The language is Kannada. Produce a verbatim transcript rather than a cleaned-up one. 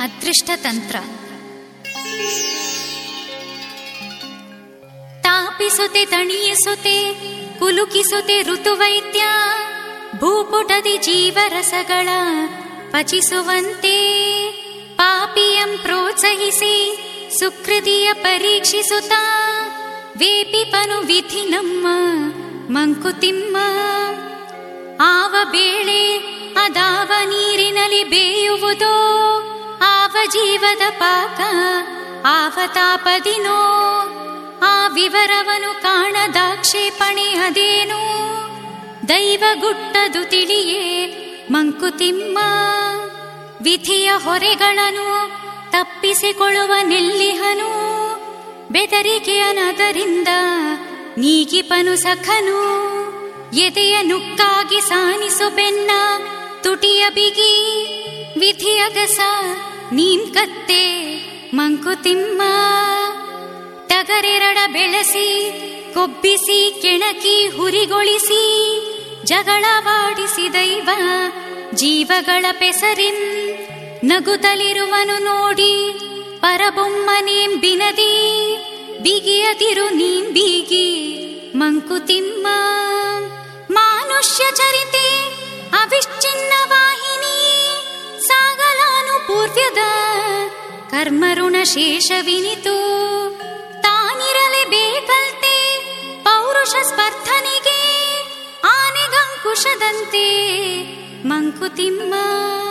ಅದೃಷ್ಟತಂತ್ರ. ತಾಪಿಸುತ್ತೆ ತಣಿಯಿಸುತ್ತೆ ಕುಲುಕಿಸುತ್ತೆ ಋತುವೈದ್ಯ, ಭೂಪುಟದಿ ಜೀವರಸಗಳ ಪಚಿಸುವಂತೆ ಪಾಪಿಯಂ ಪ್ರೋತ್ಸಾಹಿಸಿ ಸುಕೃತಿಯ ಪರೀಕ್ಷಿಸುತ್ತಾ ವೇಪಿಪನು ವಿಧಿ ನಮ್ಮ ಮಂಕುತಿಮ್ಮ. ಆವ ಬೇಳೆ ಅದಾವ ನೀರಿನಲ್ಲಿ ಬೇಯುವುದೋ, ಆವ ಜೀವದ ಪಾಕ ಆವ ತಾಪದಿನೋ, ಆ ವಿವರವನು ಕಾಣದಾಕ್ಷೇಪಣೆ ಅದೇನು, ದೈವ ಗುಟ್ಟದು ತಿಳಿಯೇ ಮಂಕುತಿಮ್ಮ. ವಿಧಿಯ ಹೊರೆಗಳನ್ನು ತಪ್ಪಿಸಿಕೊಳ್ಳುವ ನೆಲ್ಲಿಹನು, ಬೆದರಿಕೆಯನದರಿಂದ ನೀಗಿಪನು ಸಖನು. ಎದೆಯ ನುಕ್ಕಾಗಿ ಸಾನಿಸು ಬೆನ್ನ ತುಟಿಯ ಬಿಗಿ, ವಿಧಿಯ ಗಸ ನೀನ್ ಕತ್ತೆ ಮಂಕುತಿಮ್ಮ. ಟಗರೆರಡ ಬೆಳೆಸಿ ಕೊಬ್ಬಿಸಿ ಕೆಣಕಿ ಹುರಿಗೊಳಿಸಿ ಜಗಳವಾಡಿಸಿ ದೈವ ಜೀವಗಳ ಪೆಸರಿನ್, ನಗುತ್ತಲಿರುವನು ನೋಡಿ ಪರಬೊಮ್ಮನೇಂ ಬಿನದಿ, ಬಿಗಿಯದಿರು ನೀನ್ ಬೀಗಿ ಮಂಕುತಿಮ್ಮ. ಮಾನುಷ್ಯ ಚರಿತೆ ಅವಿಶ್ಚಿನ್ನ ವಾಹಿನಿ, ಸಾಗಲಾನು ಪೂರ್ವ್ಯದ ಕರ್ಮಋಣ ಶೇಷವಿನಿತು. ತಾನಿರಲೆ ಬೇಕಲ್ತೆ ಪೌರುಷ ಸ್ಪರ್ಧನಿಗೆ, ಆನೆಗಂಕುಶದಂತೆ ಮಂಕುತಿಮ್ಮ.